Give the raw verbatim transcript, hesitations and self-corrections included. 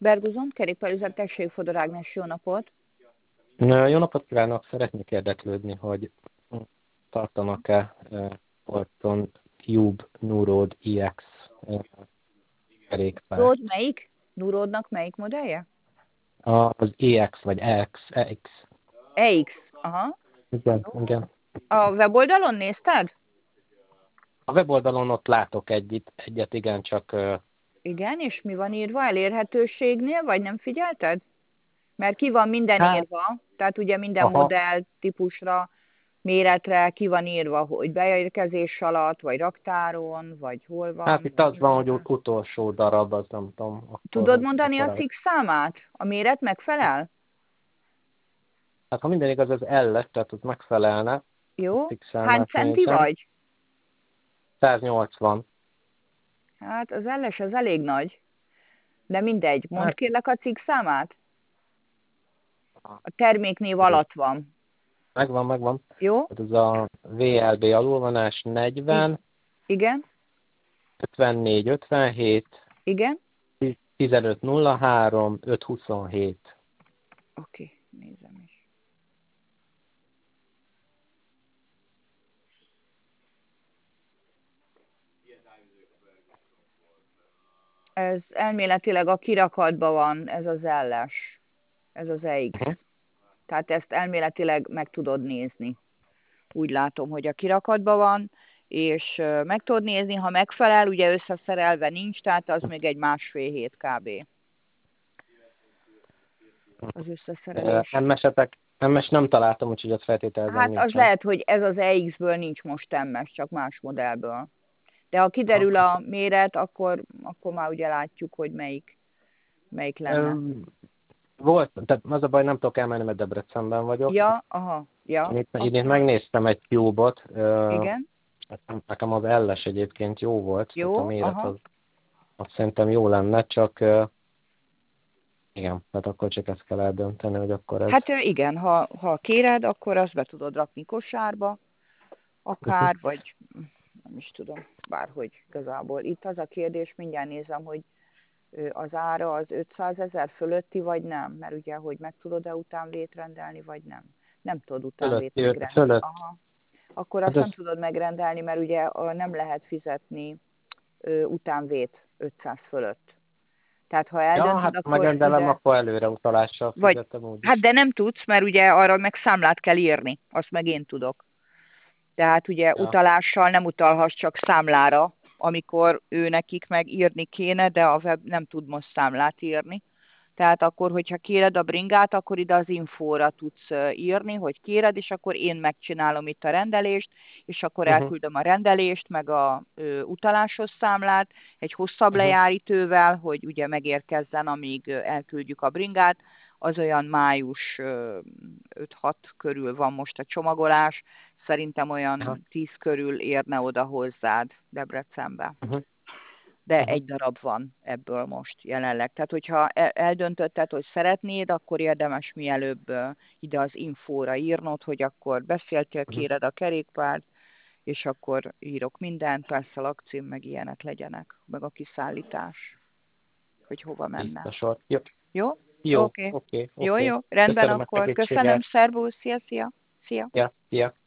Berguzon, kerékpárüzem, tessék, Fodor Ágnes, jó napot! Jó napot kívánok! Szeretnék érdeklődni, hogy tartanak-e Orton Cube Nurod i iksz kerékpárt? Ród melyik? Nurodnak melyik modellje? Az i iksz vagy X, X. e iksz, aha. Igen, igen. A weboldalon nézted? A weboldalon ott látok egyet, egyet igen, csak... Igen, és mi van írva elérhetőségnél, vagy nem figyelted? Mert ki van minden Hát, írva, tehát ugye minden aha, modell típusra, méretre ki van írva, hogy beérkezés alatt, vagy raktáron, vagy hol hát van, itt vagy az mi van, van. hogy ut- utolsó darab, az nem tudom, akkor, Tudod hogy mondani a mekkora. cikk számát? A méret megfelel? Hát ha minden igaz, az L-es, tehát az megfelelne. A Jó. cikk Hány számát centi nézem. vagy? száznyolcvan. Hát az elles az elég nagy. De mindegy, mondd Hát, kérlek a cikk számát. A terméknév alatt van. megvan, megvan. Jó? Hát ez a vé el bé alulvonás I- negyven, igen? ötvennégy, ötvenhét, Igen? tizenöt nulla három, öt huszonhét. Oké, okay, nézem is. Ez elméletileg a kirakatban van, ez az elles. Ez az e iksz. Uh-huh. Tehát ezt elméletileg meg tudod nézni. Úgy látom, hogy a kirakatban van, és meg tudod nézni, ha megfelel, ugye összeszerelve nincs, tehát az még egy másfél hét kb. Az összeszerelés. em es-etek, em es nem találtam, úgyhogy azt feltételezem Hát az nincsen. lehet, hogy ez az e iksz-ből nincs most emmes, csak más modellből. De ha kiderül Aha. a méret, akkor, akkor már ugye látjuk, hogy melyik, melyik lenne. Öm, Volt, tehát az a baj, nem tudok elmenni, mert Debrecenben vagyok. Ja, aha, ja. Én itt, én itt Akkor, megnéztem egy Cube-ot, ö, igen, nekem az elles egyébként jó volt, tehát a jó, méret aha. az, az szerintem jó lenne, csak ö, igen, tehát akkor csak ezt kell eldönteni, hogy akkor ez... Hát igen, ha, ha kéred, akkor azt be tudod rakni kosárba, Uh-huh. akár, vagy nem is tudom, bárhogy igazából. Itt az a kérdés, mindjárt nézem, hogy az ára az ötszázezer fölötti, vagy nem? Mert ugye, hogy meg tudod-e utánvét rendelni, vagy nem? Nem tudod utánvét Fölött, jö- megrendelni. fölött. Aha. Akkor azt Hát nem ez, tudod megrendelni, mert ugye nem lehet fizetni utánvét ötszáz fölött. Tehát ha ja, eldöntöd, hát akkor megrendelem, ide... akkor előre utalással Vagy, fizetem hát úgyis. de nem tudsz, mert ugye arra meg számlát kell írni. Azt meg én tudok. Tehát ugye Ja. utalással nem utalhass csak számlára, amikor ő nekik meg írni kéne, de a web nem tud most számlát írni. Tehát akkor, hogyha kéred a bringát, akkor ide az infóra tudsz írni, hogy kéred, és akkor én megcsinálom itt a rendelést, és akkor Uh-huh. elküldöm a rendelést, meg a ö, utalásos számlát egy hosszabb Uh-huh. lejáritővel, hogy ugye megérkezzen, amíg elküldjük a bringát. Az olyan május öt-hat körül van most a csomagolás, szerintem Aha. olyan tíz körül érne oda hozzád Debrecenbe. Uh-huh. De Uh-huh. egy darab van ebből most jelenleg. Tehát, hogyha eldöntötted, hogy szeretnéd, akkor érdemes mielőbb ide az infóra írnod, hogy akkor beszéltél, Uh-huh. kéred a kerékpárt, és akkor írok mindent, persze lakcím, meg ilyenek legyenek, meg a kiszállítás, hogy hova menne. Biztos. Jó, Jó? jó, Oké. oké, Jó, oké. jó. Rendben Köszönöm a akkor. Köszönöm, segítséget. szervusz, szia, szia. Szia. Ja, szia.